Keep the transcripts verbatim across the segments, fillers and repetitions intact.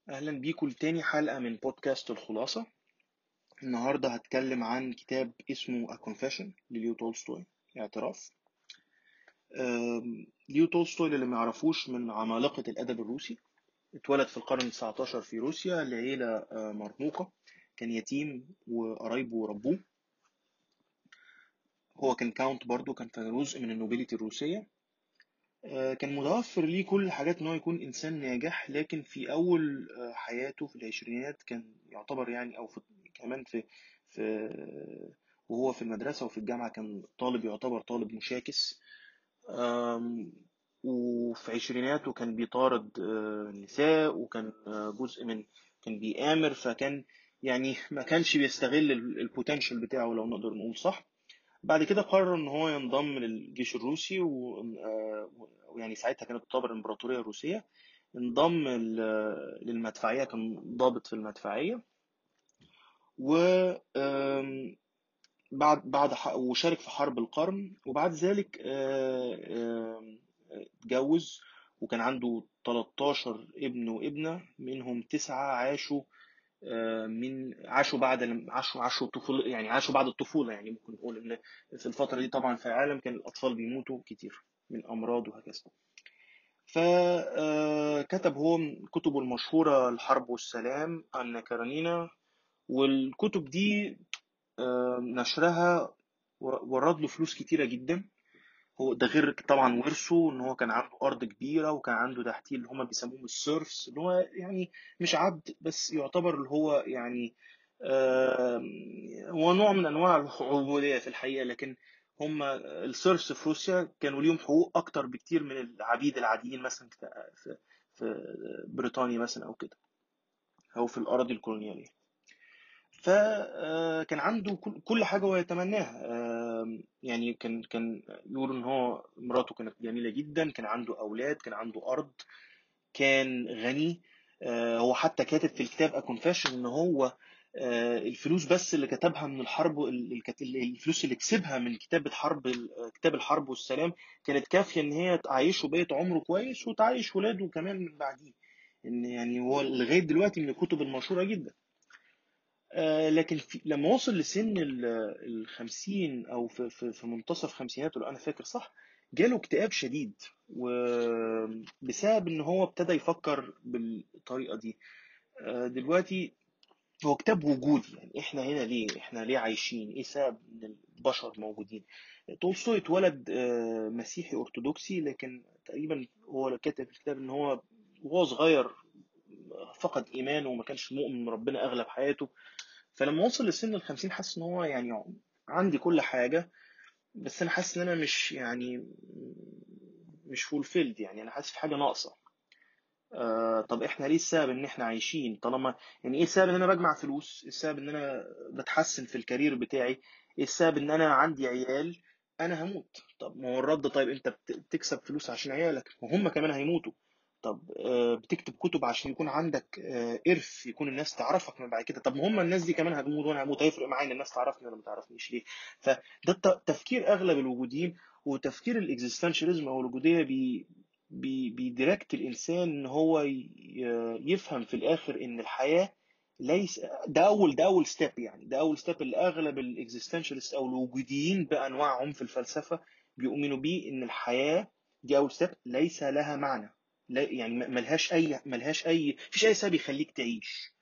أهلا بيكم لتاني حلقة من بودكاست الخلاصة. النهاردة هتكلم عن كتاب اسمه A Confession لليو تولستوي، اعتراف. أم، ليو تولستوي اللي ما يعرفوش من عمالقة الأدب الروسي. اتولد في القرن التسعتاشر في روسيا لعيلة آه، مرموقة. كان يتيم وقرايبه ربوه. هو كان كاونت برضه، كان كان جزء من النوبيليتي الروسية. آه، كان متوفر ليه كل الحاجات ان هو يكون انسان ناجح، لكن في اول آه، حياته في العشرينات كان يعتبر يعني او في كمان في في وهو في المدرسة وفي الجامعة كان طالب، يعتبر طالب مشاكس. آم، وفي عشريناته كان بيطارد آه، النساء، وكان آه، جزء من كان بيآمر، فكان يعني ما كانش بيستغل البوتنشال بتاعه لو نقدر نقول صح. بعد كده قرر ان هو ينضم للجيش الروسي و- آه، ويعني ساعتها كانت تعتبر الامبراطوريه الروسيه. انضم ل- للمدفعيه، كان ضابط في المدفعيه. و آم، بعد بعد ح- وشارك في حرب القرم، وبعد ذلك آه، آم، اتجوز. وكان عنده تلتاشر ابن وابنة، منهم تسعة عاشوا آه، من عاشوا بعد الم- عاشوا عاشوا الطفولة، يعني عاشوا بعد الطفولة. يعني ممكن نقول إن في الفترة دي طبعا في العالم كان الأطفال بيموتوا كتير من أمراض وهكذا. فكتب هو من كتبه المشهورة الحرب والسلام، أن كارنينا. والكتب دي آه، نشرها و- ورد له فلوس كتيرة جدا. هو ده غير طبعا ورثه ان هو كان عنده ارض كبيره، وكان عنده تحتيه اللي هم بيسموهم السيرفس، اللي هو يعني مش عبد بس، يعتبر اللي هو يعني آم، هو نوع من انواع العبوديه في الحقيقه. لكن هم السيرفس في روسيا كانوا ليهم حقوق اكتر بكتير من العبيد العاديين، مثلا في في في بريطانيا مثلا او كده، او في الاراضي الكولونياليه. فكان عنده كل كل حاجة هو يتمناها. آم، يعني كان كان يقول إن هو مراته كانت جميلة جدا، كان عنده أولاد، كان عنده أرض، كان غني. آه، هو حتى كاتب في الكتاب أكونفاشن إن هو آه، الفلوس بس اللي كتبها من الحرب، ال- الكت- الفلوس اللي كسبها من كتابة حرب ال- كتاب الحرب والسلام كانت كافية إن هي تعيشه بقية عمره كويس، وتعيش ولاده كمان من بعديه. إن يعني هو لغاية دلوقتي من الكتب المشهورة جدا. آه، لكن في لما وصل لسن ال- الخمسين أو في, في, في منتصف خمسيناته لو أنا فاكر صح، جاله اكتئاب شديد، وبسبب إن هو ابتدى يفكر بالطريقة دي. آه، دلوقتي هو كتاب وجودي، يعني إحنا هنا ليه؟ إحنا ليه عايشين؟ إيه سبب إن البشر موجودين؟ تولستوي اتولد آه، مسيحي أرثوذكسي، لكن تقريبا هو كاتب في الكتاب إن هو وهو صغير فقد إيمانه وما كانش مؤمن بربنا أغلب حياته. فلما وصل لسن الخمسين حاسس ان هو يعني عندي كل حاجة، بس انا حاسس ان انا مش يعني مش فولفيلد، يعني انا حاسس في حاجة ناقصة. آه طب احنا ليه السبب ان احنا عايشين طالما، يعني ايه السبب ان انا بجمع فلوس؟ ايه السبب ان انا بتحسن في الكارير بتاعي؟ ايه السبب ان انا عندي عيال؟ انا هموت. طب ما هو الرد، طيب انت بت- بتكسب فلوس عشان عيالك وهم كمان هيموتوا. طب آه بتكتب كتب عشان يكون عندك آه ارث، يكون الناس تعرفك من بعد كده. طب ما هم الناس دي كمان هتموت وانا هموت، هيفرق معايا ان الناس تعرفني ولا ما تعرفنيش ليه؟ فده الت- تفكير اغلب الوجوديين، وتفكير الاكزيستنشاليزم او الوجوديه بي بي بيديركت الإنسان إن هو ي- يفهم في الآخر إن الحياة ليس ده أول ده أول ستيب. يعني ده أول ستيب اللي أغلب الإكزيستنشالست أو الوجوديين بأنواعهم في الفلسفة بيؤمنوا بيه، إن الحياة دي أول ستيب ليس لها معنى. لا يعني ملهاش أي ملهاش أي مفيش أي سبب يخليك تعيش.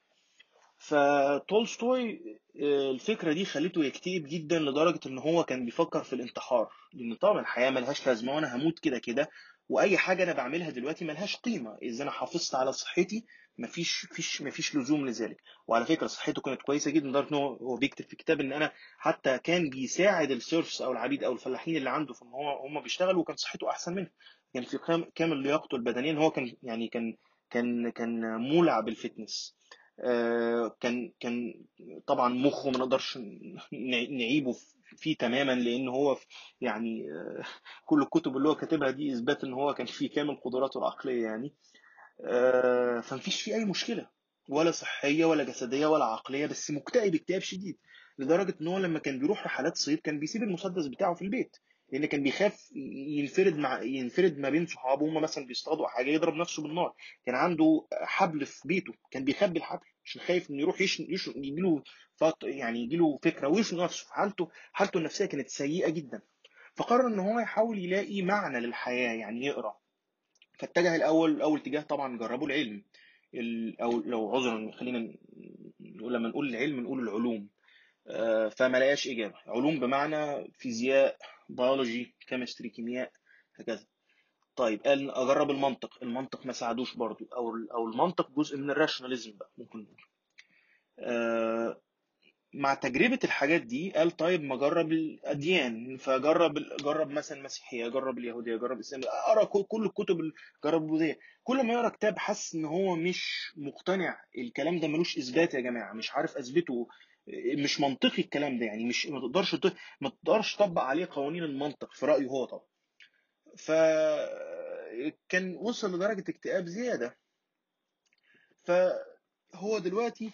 فتولستوي آه، الفكرة دي خلته يكتئب جدا لدرجة ان هو كان بيفكر في الانتحار، لان طبعا الحياة ملهاش لازمة وانا هموت كده كده، واي حاجة انا بعملها دلوقتي ملهاش قيمة اذا انا حافظت على صحتي. مفيش فيش مفيش لزوم لذلك. وعلى فكرة صحته كانت كويسة جدا لدرجة ان هو هو بيكتب في كتاب ان انا حتى كان بيساعد السيرفس او العبيد او الفلاحين اللي عنده في ان هو هم بيشتغلوا، وكان صحته احسن منه. كان في كام- كامل لياقته البدنية، ان هو كان يعني كان كان كان مولع بالفتنس. آه، كان كان طبعا مخه ما نقدرش ن- نعيبه فيه تماما، لان هو في- يعني آه، كل الكتب اللي هو كاتبها دي اثبات ان هو كان فيه كامل قدراته العقليه يعني. آه، فمفيش فيه اي مشكله، ولا صحيه ولا جسديه ولا عقليه، بس مكتئب اكتئاب شديد لدرجه ان هو لما كان بيروح رحلات صيد كان بيسيب المسدس بتاعه في البيت. لان كان بيخاف ينفرد مع ينفرد ما بين صحابه، هم مثلا بيصطادوا حاجه يضرب نفسه بالنار. كان عنده حبل في بيته كان بيخبي الحبل عشان خايف انه يروح يشن يشن يجيله فط يعني يجيله فكره ويشن نفسه. حالته حالته النفسيه كانت سيئه جدا. فقرر ان هو يحاول يلاقي معنى للحياه، يعني يقرا. فاتجه الاول اول اتجاه طبعا جربوا العلم، ال- او لو عذرا خلينا نقول، لما نقول العلم نقول العلوم. آه، فما لقاش اجابه. علوم بمعنى فيزياء، بيولوجي، كيمستري، كيمياء، هكذا. طيب قال اجرب المنطق. المنطق ما ساعدوش برضو، او او المنطق جزء من الراشوناليزم بقى ممكن نقول. آه، مع تجربة الحاجات دي قال طيب ما اجرب الاديان. فجرب جرب مثلا المسيحيه، جرب اليهوديه، جرب الاسلام، اقرا كل كل الكتب ال- جرب البوذيه. كل ما يقرا كتاب حس ان هو مش مقتنع، الكلام ده ملوش اثبات يا جماعه، مش عارف اثبته، مش منطقي الكلام ده، يعني مش ما تقدرش ت- ما تقدرش تطبق عليه قوانين المنطق في رايه هو طبعا. فكان وصل لدرجه اكتئاب زياده. فهو دلوقتي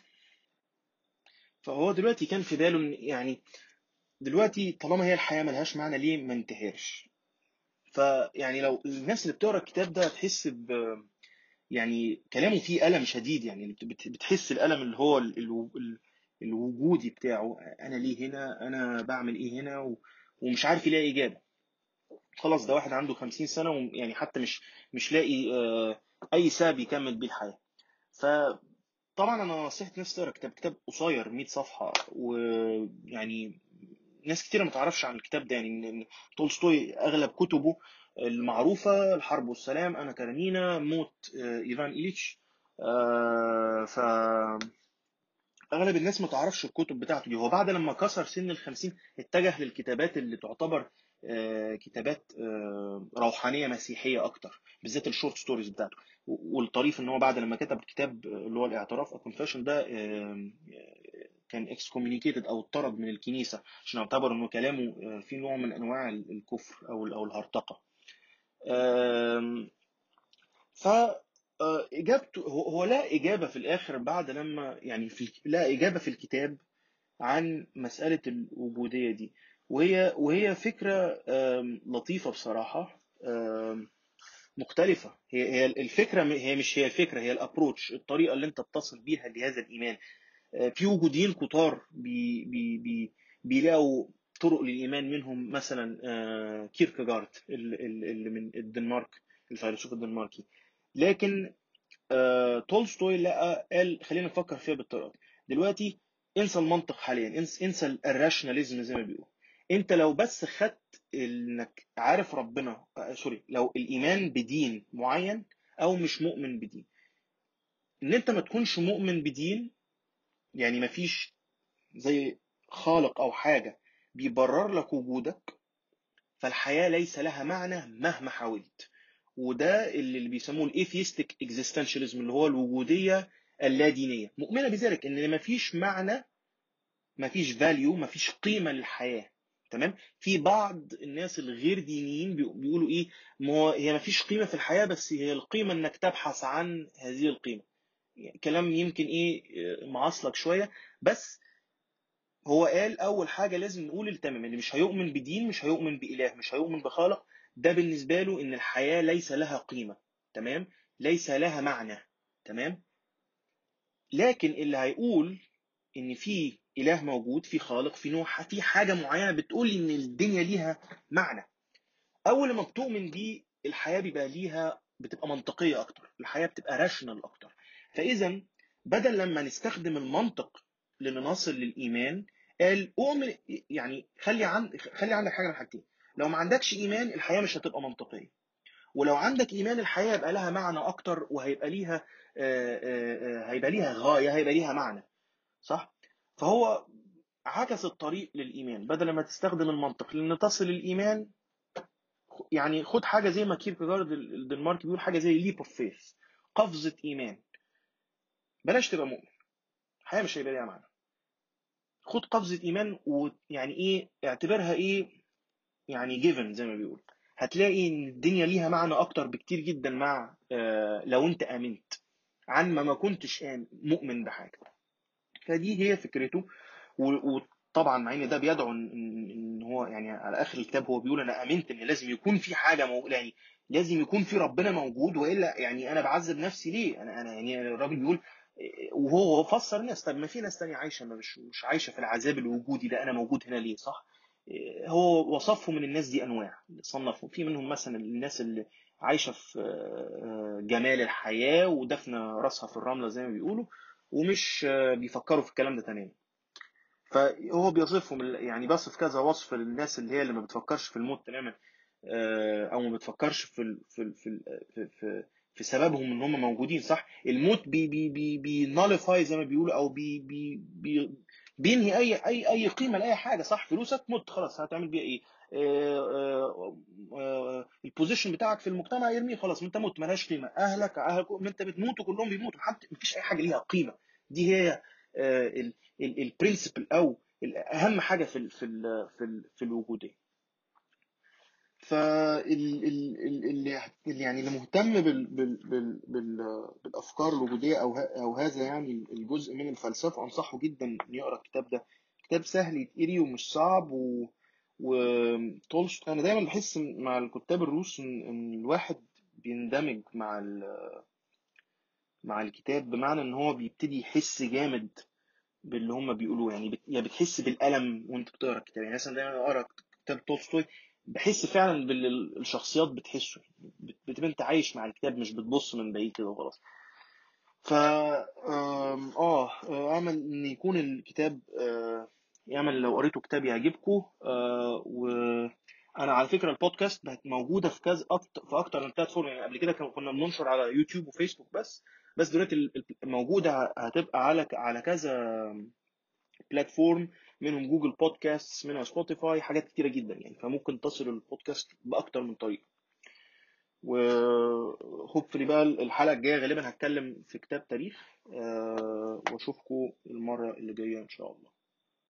فهو دلوقتي كان في باله إن يعني دلوقتي طالما هي الحياة ملهاش معنى ليه ما انتحرش. فيعني لو الناس اللي بتقرا الكتاب ده هتحس ب يعني كلامه فيه ألم شديد، يعني بت- بت- بتحس الألم اللي هو ال- ال- ال- الوجودي بتاعه. أنا ليه هنا؟ أنا بعمل إيه هنا؟ و- ومش عارف يلاقي إجابة. خلاص ده واحد عنده خمسين سنة ويعني حتى مش مش لاقي آه، أي سبب يكمل بيه الحياة. فطبعا أنا نصيحة ناس تقرا كتاب كتاب قصير مية صفحة، ويعني ناس كتيرة ما تعرفش عن الكتاب ده، يعني إن إن تولستوي أغلب كتبه المعروفة الحرب والسلام، أنا كارينينا، موت آه، إيفان إليتش. آه، فأغلب الناس ما تعرفش الكتب بتاعته دي. هو بعد لما كسر سن الخمسين اتجه للكتابات اللي تعتبر آه، كتابات آه، روحانية مسيحية أكتر، بالذات الشورت ستوريز بتاعته. والطريف إن هو بعد لما كتب الكتاب اللي هو الاعتراف أو confession ده آه، كان اكسكومينيكيتد او اتطرد من الكنيسه عشان اعتبر انه كلامه آه، فيه نوع من انواع الكفر او او الهرطقه. آم، ف آه، اجابته هو هو لا اجابه في الاخر بعد لما يعني في لا اجابه في الكتاب عن مساله الوجوديه دي. وهي وهي فكره آم، لطيفه بصراحه، آم، مختلفه. هي هي الفكره هي مش هي الفكره، هي الابروتش، الطريقه اللي انت بتصل بيها لهذا الايمان. في وجودين كتار بي بي بي بيلاقوا طرق للإيمان، منهم مثلا آه، كيركجارد ال- ال- اللي من الدنمارك، الفيلسوف الدنماركي. لكن آه، تولستوي لقى قال خلينا نفكر فيها بالطريقة دي. دلوقتي انسى المنطق حاليا، انسى, انسى الراشناليزم زي ما بيقولوا. انت لو بس خدت انك عارف ربنا، آه، سوري، لو الايمان بدين معين او مش مؤمن بدين، ان انت ما تكونش مؤمن بدين يعني مفيش زي خالق او حاجه بيبرر لك وجودك، فالحياه ليس لها معنى مهما حاولت. وده اللي اللي بيسموه الايثيستيك اكزيستنشاليزم، اللي هو الوجوديه اللادينيه، مؤمنه بذلك ان مفيش معنى، مفيش فاليو، مفيش قيمه للحياه. تمام. في بعض الناس الغير دينيين بيقو- بيقولوا ايه، ما هو هي مفيش قيمه في الحياه، بس هي القيمه انك تبحث عن هذه القيمه. يعني كلام يمكن ايه معاصلك شويه، بس هو قال اول حاجه لازم نقول التمام، اللي مش هيؤمن بدين، مش هيؤمن باله، مش هيؤمن بخالق، ده بالنسبه له ان الحياه ليس لها قيمه. تمام. ليس لها معنى. تمام. لكن اللي هيقول ان في اله موجود، في خالق، في نوع، في حاجه معينه بتقول ان الدنيا ليها معنى، اول ما بتؤمن بيه الحياه بيبقى ليها، بتبقى منطقيه اكتر، الحياه بتبقى راشنال اكتر. فاذا بدل لما نستخدم المنطق لنصل للايمان، قال اؤمن، يعني خلي عن خلي عندك حاجه من حاجتين. لو ما عندكش ايمان الحياه مش هتبقى منطقيه، ولو عندك ايمان الحياه يبقى لها معنى اكتر، وهيبقى ليها آه، آه، آه، هيبقى ليها غايه، هيبقى ليها معنى. صح. فهو عكس الطريق للايمان، بدل ما تستخدم المنطق لان تصل الايمان. يعني خد حاجه زي ما كيركجارد الدنماركي بيقول، حاجه زي ليب اوف فيث، قفزه ايمان. بلاش تبقى مؤمن، الحياه مش هيبقى ليها معنى. خد قفزه ايمان، ويعني ايه، اعتبرها ايه، يعني جيفن زي ما بيقول. هتلاقي ان الدنيا ليها معنى اكتر بكتير جدا مع آه لو انت امنت، عن ما ما كنتش آمن مؤمن بحاجه. فدي هي فكرته. و- وطبعا مع ان ده بيدعو ان إن هو هو يعني على اخر الكتاب هو بيقول انا امنت ان لازم يكون في حاجه موجوده، يعني لازم يكون في ربنا موجود، والا يعني انا بعذب نفسي ليه؟ انا انا يعني الراجل بيقول، وهو فسر الناس، طب ما في ناس تانية عايشه، ما مش مش عايشه في العذاب الوجودي ده، انا موجود هنا ليه؟ صح. هو وصفهم من الناس دي انواع، صنفوا في منهم مثلا الناس اللي عايشه في آه، جمال الحياه ودفنه راسها في الرمله زي ما بيقولوا، ومش آه، بيفكروا في الكلام ده تماما. فهو بيصفهم ال- يعني بيصف كذا وصف للناس اللي هي اللي ما بتفكرش في الموت تماما، آه، او ما بتفكرش في ال في ال في ال في, في, في سببهم ان هم موجودين. صح. الموت بي بي بي بي ناليفاي زي ما بيقولوا، او بي بي بي بينهي اي اي اي قيمه لاي حاجه. صح. فلوسك مت خلاص، هتعمل بيها ايه؟ آه، آه، آه، البوزيشن بتاعك في المجتمع يرميه خلاص، انت مت ملهاش قيمه. اهلك اهلك ما انت بتموت وكلهم بيموتوا، محد- مفيش اي حاجه ليها قيمه. دي هي البرنسبل او ال- اهم حاجه في ال في ال في ال في الوجوديه. فاللي يعني اللي مهتم بال بال بال بال بالافكار الوجوديه، او ه- او هذا يعني الجزء من الفلسفه، انصحه جدا ان يقرا الكتاب ده. كتاب سهل يتقري ومش صعب. و وتولستوي انا دايما بحس مع الكتاب الروس ان إن الواحد بيندمج مع ال- مع الكتاب، بمعنى ان هو بيبتدي يحس جامد باللي هم بيقولوه. يعني بت... يعني بتحس بالألم وانت بتقرا الكتاب. يعني مثلا دايما اقرا كتاب تولستوي بحس فعلا بالشخصيات بتحسه، بت- بتبقى انت عايش مع الكتاب، مش بتبص من بعيد كده وخلاص. ف آم، اه آه، امل ان يكون الكتاب آه، يعمل لو قريته كتاب يعجبكم. آه، وانا على فكره البودكاست بقت موجوده في كذا أكتر في اكتر من بلاتفورم. يعني قبل كده كان- كنا بننشر على يوتيوب وفيسبوك بس، بس دلوقتي ال- ال- موجوده، هتبقى على على كذا بلاتفورم، منهم جوجل بودكاست، منهم سبوتيفاي، حاجات كتيره جدا يعني. فممكن تصل البودكاست باكتر من طريقه. وهوبفلي بقى الحلقه الجايه غالبا هتكلم في كتاب تاريخ. أه واشوفكم المره اللي جايه ان شاء الله.